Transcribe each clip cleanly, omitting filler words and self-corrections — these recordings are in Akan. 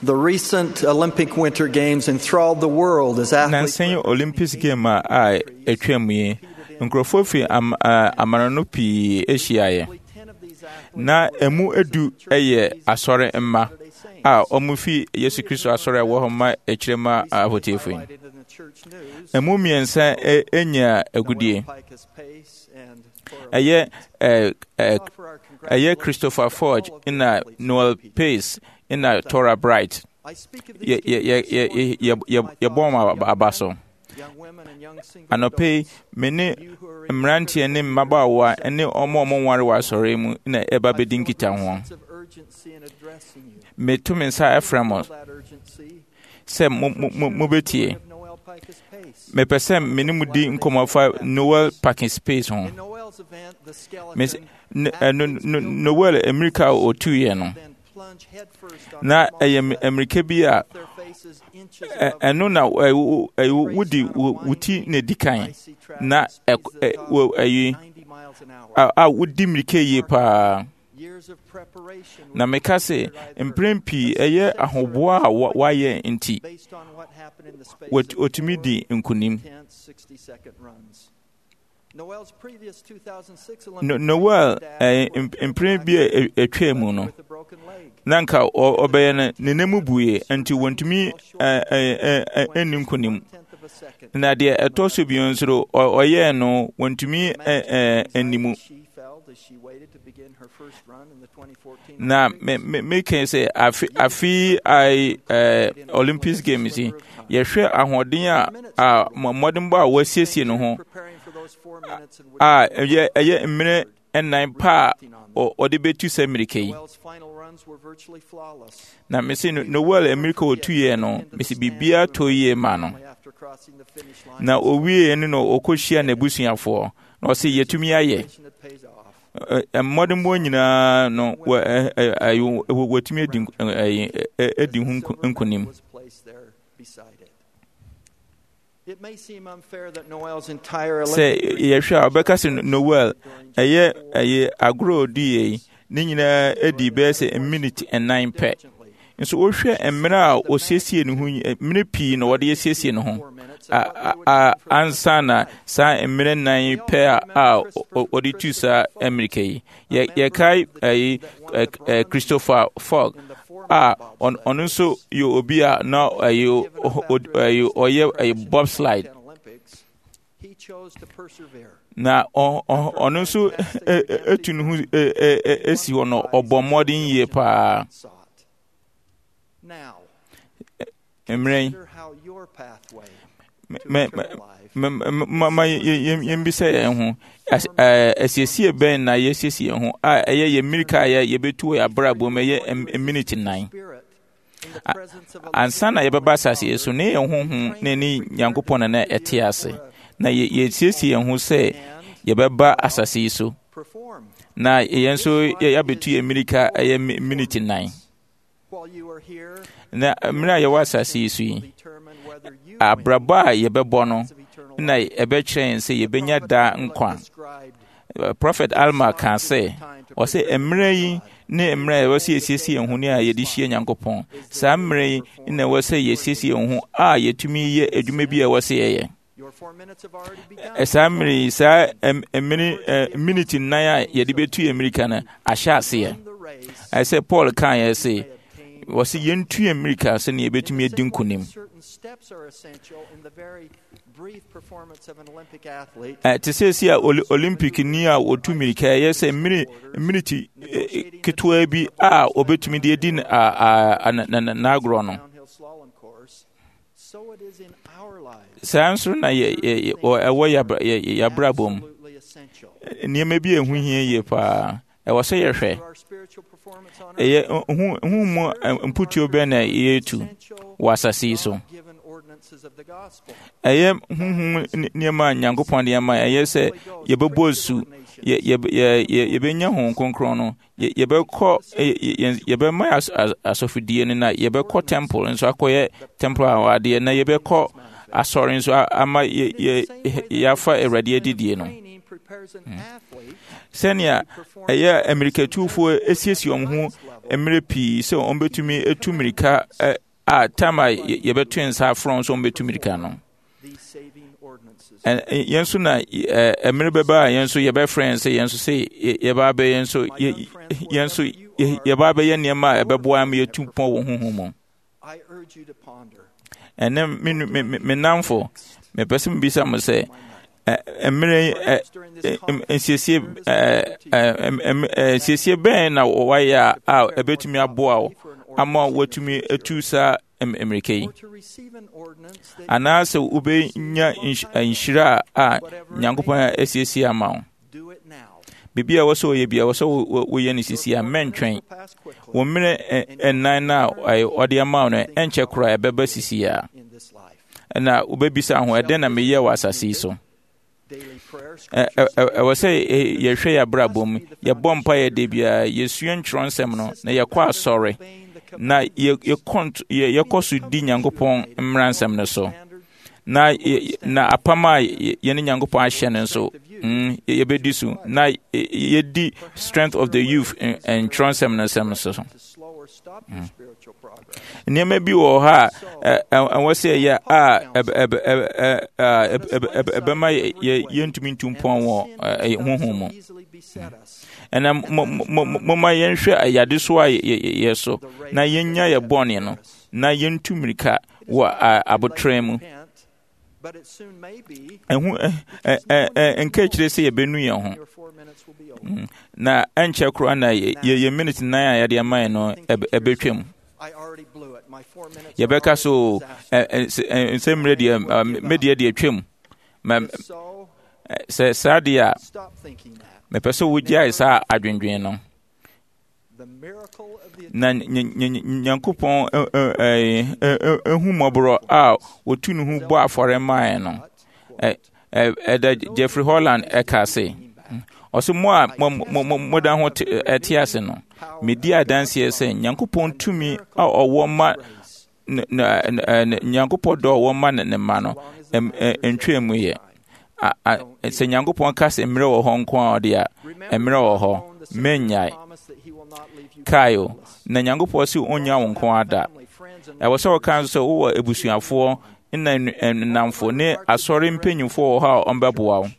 The recent Olympic Winter Games enthralled the world as athletes. Nansen Olympics game etwamuye nkrofo fi amarano pi Asia na emu edu eye asore mma omufi Yesu Kristo asore wo homa ekirema abotefo emu miensa enya agudie eye Christopher Forge ina Noel Pace ina Tora Bright ye boma abaso anope mene mrantie ne mabawa ene omo nware wa sore mu na eba bedinkita ho metumensa Efremos se mobetie mepesem menimudi nkomafa Noel Parking Space ho Noel America o 2 year no na America bia eno na wudi wuti ne dikan na wudi mirike ye pa na mekase mprempi eye ahoboa waye nti otumidi nkunim Noel mprempi etwemu no nanka obeye ne nemubuye nti wontumi eninkunim na de etoso bionsro oye no wontumi enimu na me can say afi Olympics games ye hwe ahoden a modern ba wasiesie no ho ye mmere ennan pa o de betu semirike na me say Noel America o 2 year no me say bibia to ye ma no na owie ne no okohia na busuafo na o say yetumi aye modern boy nyina no wetumi edi nkunim. It may seem unfair that Noel's entire say yehwa obekase Noel eye agro die ni nyina edi be say a minute and 9 pe nso wo hwe emra o siesie ne hu emre pi no wode siesie ne ho ansana sa emre 9 pe odi tu sa America ye kai Christopher Fogg on so you obia now you oye bobslide he chose to persevere na on so etunu esi wono obomodin ye pa now emre how your pathway ma yembisa hu asiesie ben na yesiesie hu eye America ye betu ya brabo me ye minute 9 ansana ye baba sase so ne hu ne ni Yankopon na etiase na yesiesie hu se ye baba asase so na ye so ya betu America ye minute 9 na mra ye wasase so yi abraba ye bebo no na ebe kyen se ye benya da nkwa Prophet Alma can say o say emre yi ne emre wo se esiesie ehunu a ye di hie Nyankopon sa emre yi na wo se ye esiesie ehunu a yetumi ye adwuma bi a wo se ye sa emre sa minute 9 a ye di betu America na ahya ase ye I say Paul can ye say wo se yentu America se ne betumi edi nkunim to say see Olympic ni a otu America yes a minute ketwa bi a obetumi de din na agro no sanso na ye o ya brabom ni me bi ehu hie ye pa e wo se ye hwe e hu mo mputi obe na ye tu wasasi so eye niema Nyankopon de ama eye se yebebosu yebenya ho konkron no yebekọ yebema asofidie na yebekọ temple nso akoye temple awade na yebekọ asori nso ama yafa erade adidie no sɛnea ɛyɛ Amerikatufo esiesie wɔn ho mmerɛ pii sɛ wɔn betumi etu mirika a tama yɛbɛto nsa afrɔn so wɔn betu mirika no. Yɛn so na mmerɛ bɛba a yɛn so yɛbɛfrɛ sɛ yɛn so sɛ yɛba abɛyɛ yɛn so yɛba abɛyɛ nneɛma a ɛbɛboa ama yɛtu pɔn wɔ honhom mu. Ɛnɛ me namfo mepɛ sɛ mebisa mo sɛ mmerɛ nsiesie bɛn na wɔayɛ a ɛbɛtumi aboa wo ama wɔatumi atu saa mmirika yi, anaasɛ wobɛnya nhyira a Nyankopɔn asiesie ama wo. Biribi a wɔsɛ wɔyɛ bia wɔsɛ wɔyɛ no sisi a mɛntwɛn wɔ mmerɛ ɛnan no a ɔde ama wo no ɛnkyɛ koraa ɛbɛba sisi a na wobɛbisa ho ɛdɛn na meyɛ wɔ asase yi so. Ɛwɔ sɛ yɛhwɛ yɛ abrabɔ mu, yɛbɔ mpa yɛ da biara, yɛsua ntwerɛ nsɛm no na yɛkɔ asɔre na yɛkɔ so di Nyankopɔn mmara nsɛm no so, na apam a yɛne Nyankopɔn ahyɛ no nso yɛbɛdi so, na yɛdi strength of the youth ntwerɛ nsɛm no nsɛm so. Nneɛma bi wɔ hɔ a ɛwɔ sɛ ɛyɛ a ɛbɛma yɛntumi ntu mpɔn wɔ honhom mu. Ɛna momma yɛnhwɛ ayade so a yɛ so na yɛnya yɛ bɔne no na yɛntu mmirika wɔ abotrɛ mu. Nka kyerɛ sɛ yɛbɛnu yɛn ho na ɛnkyɛ koraa na yɛ minute 9 a yɛde ama yɛn no ɛbɛtwam. Yɛbɛka so nsɛmmerɛ deɛ medeɛ deɛ twam. Sɛ saa deɛ a mepɛ sɛ wogyae saa adwendwen no, na Nyankopɔn ehu mmɔborɔ a wɔtu ne ho bɔ afɔre mae no. Ɛda Jeffrey Holland ɛka se, ɔsɛ mo a moda ho ɛte ase no, medi adanseɛ sɛ Nyankopɔn tumi a ɔwɔ ma Nyankopɔn dɔ ɔwɔ ma ne ma no ntwɛ mu yɛ. Sɛ Nyankopɔn ka sɛ mmerɛ wɔ hɔ nko a ɔde a mmerɛ wɔ hɔ mennyae kae na Nyankopɔn sɛ ɔnya wo nko ada. Ɛwɔ sɛ wɔka sɛ wowɔ abusuafoɔ na nnamfo ne asɔre mpanyimfoɔ wɔ hɔ a ɔmbɛboa wo.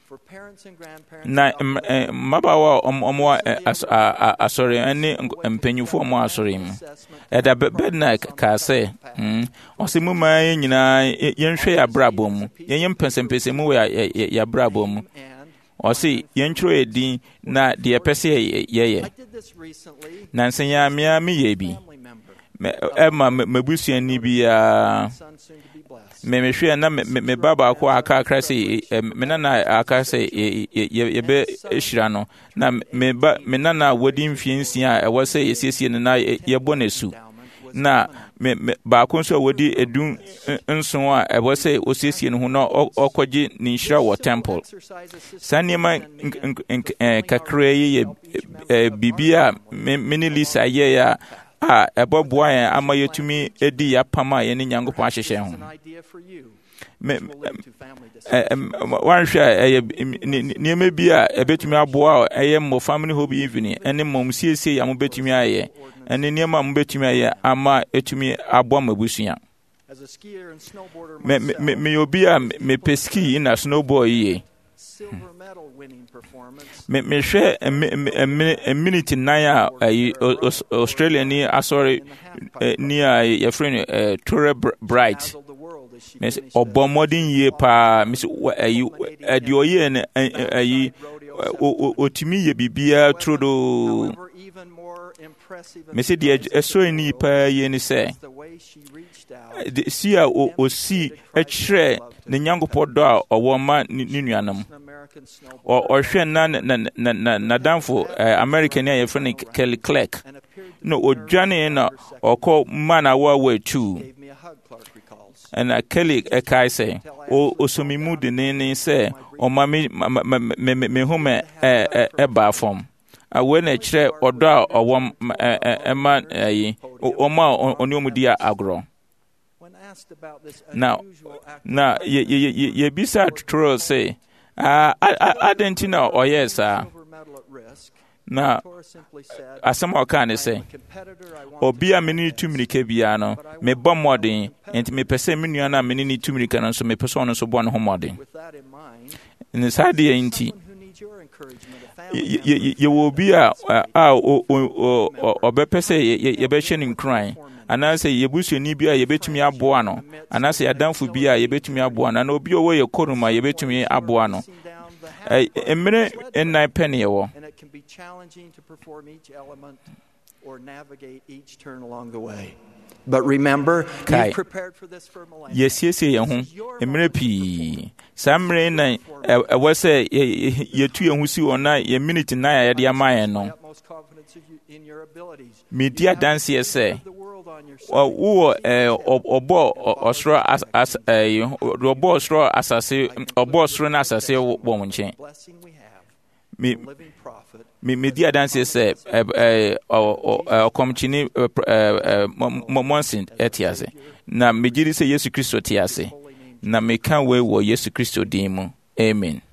Na mmabaawa a ɔmɔ asɔre ne mpanyimfoɔ ɔmɔ asɔre mu, ɛda bɛdna kaa sɛ ɔsɛ mu maa yɛn nyinaa yɛnhwɛ yɛ abrabɔ mu, yɛnyɛ mpɛsɛmpɛsɛ mu wɔ yɛ abrabɔ mu. Ɔsɛ yɛntwerɛ yɛ din na deɛ ɛpɛ sɛ yɛyɛ. Nansa yɛamea meyɛ bi ɛma mabusuani biara mehwɛ na me ba baako aka akra sɛ me nana aka sɛ yɛbɛhyira no, na me nana wadi mfie 6 a ɛwɔ sɛ yɛsiesie no na yɛbɔ no su, na baako nso a wadi edu nson a ɛwɔ sɛ osiesie no ho na ɔkɔgye ne nhyira wɔ temple. Saa nneɛma kakra yi yɛ biribi a me ne Lisa yɛɛ a ɛbɛboa yɛn ama yɛtumi edi yɛapam a yɛne Nyankopɔn ahyehyɛ ho. Wanhwɛ a ɛyɛ nneɛma bi a ɛbɛtumi aboa a ɛyɛ mmɔ family hobby evening ɛne mmom siesie a mobɛtumi ayɛ ɛne nneɛma a mobɛtumi ayɛ ama ɛtumi aboa mabusua. Meyɛ obi a mepɛ ski na snowboard yie. Mehwɛ a minute 9 a Australia ni asɔre ni a yɛfrɛ no Torre Bright. Ɔbɔ mmɔden yie paa. Ɛdeɛ ɔyɛ no ɔtumi yɛ biribiara trodoo. Mese deɛ ɛsɔre ni paa yie ne sɛ si a ɔsi ɛkyerɛ ne Nyankopɔn dɔ a ɔwɔ ma ne nuanom. Ɔhwɛ na nadamfo American a yɛfrɛ no Kelly Clark na ɔdwane na ɔkɔ ma na wawa 2 ɛna Kelly ɛkae sɛ ɔsomi mu de ne sɛ ɔma me home ɛba fam awɔ na kyerɛ ɔdɔ a ɔwɔ ɛma ɔma ɔne ɔmu di agorɔ. Na yɛbisa tuturo sɛ Adentina or yes, na asɛm a ɔka ne sɛ obi a mene ne tumirika biara no mebɔ mmɔden enti mepɛ sɛ me nua no a mene ne tumirika no nso mepɛ sɛ ɔno nso bɔ ne ho mmɔden ne saa deɛ nti yɛwɔ obi a ɔbɛpɛ sɛ yɛbɛhyɛ ne nkuran anaasɛ yɛbusuani bi a yɛbɛtumi aboa no anaasɛ yɛadamfo bi a yɛbɛtumi aboa no ana obi a ɔwɔ yɛ kɔnum a yɛbɛtumi aboa no mmerɛ nnan pɛ ne yɛwɔ But remember, you've prepared for this for millennia. Yɛsiesie yɛn ho mmerɛ pii saa mmerɛ nan ɛwɔ sɛ yɛtu yɛn ho si wɔ na yɛ minute nan a yɛde ama yɛn no medi adanseɛ sɛ wowɔ ɔbɔ ɔsoro asase ɔbɔ ɔsoro na asase wɔ wo nkyɛn medi adanseɛ sɛ ɔkɔmkyini monsin ɛte ase na megye di sɛ Yesu Kristo te ase na meka wei wɔ Yesu Kristo din mu amen.